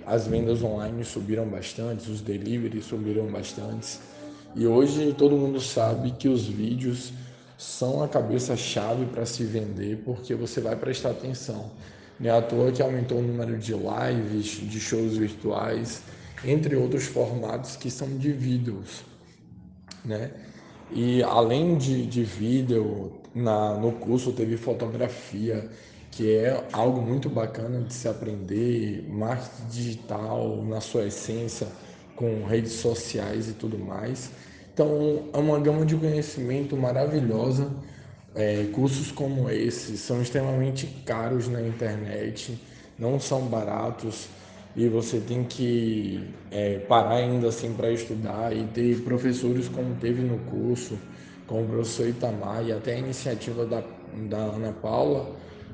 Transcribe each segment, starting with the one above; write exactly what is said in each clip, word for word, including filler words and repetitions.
as vendas online subiram bastante, os deliveries subiram bastante. E hoje todo mundo sabe que os vídeos são a cabeça-chave para se vender, porque você vai prestar atenção. Não é à toa que aumentou o número de lives, de shows virtuais, entre outros formatos que são de vídeos, né? E além de, de vídeo, na, no curso teve fotografia, que é algo muito bacana de se aprender, marketing digital na sua essência, com redes sociais e tudo mais. Então, é uma gama de conhecimento maravilhosa. É, cursos como esse são extremamente caros na internet, não são baratos e você tem que é, parar ainda assim para estudar e ter professores como teve no curso, como o professor Itamar e até a iniciativa da, da Ana Paula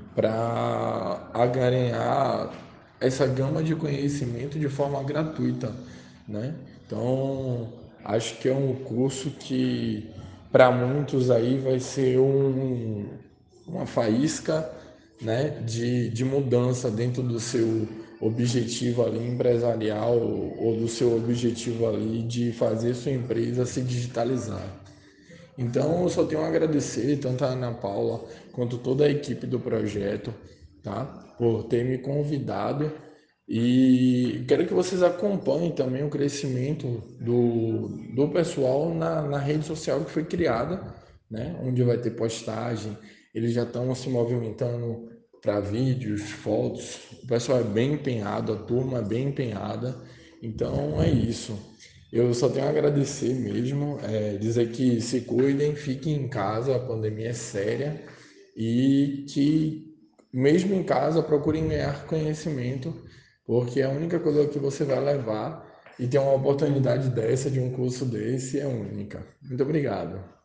para agregar essa gama de conhecimento de forma gratuita, né? Então, acho que é um curso que para muitos aí vai ser um, uma faísca, né, de, de mudança dentro do seu objetivo ali empresarial ou do seu objetivo ali de fazer sua empresa se digitalizar. Então, eu só tenho a agradecer tanto a Ana Paula quanto toda a equipe do projeto, tá? Por ter me convidado e quero que vocês acompanhem também o crescimento do, do pessoal na, na rede social que foi criada, né? Onde vai ter postagem, eles já estão se movimentando para vídeos, fotos, o pessoal é bem empenhado, a turma é bem empenhada, então é isso. Eu só tenho a agradecer mesmo, é, dizer que se cuidem, fiquem em casa, a pandemia é séria e que mesmo em casa procurem ganhar conhecimento, porque é a única coisa que você vai levar e ter uma oportunidade dessa, de um curso desse, é única. Muito obrigado.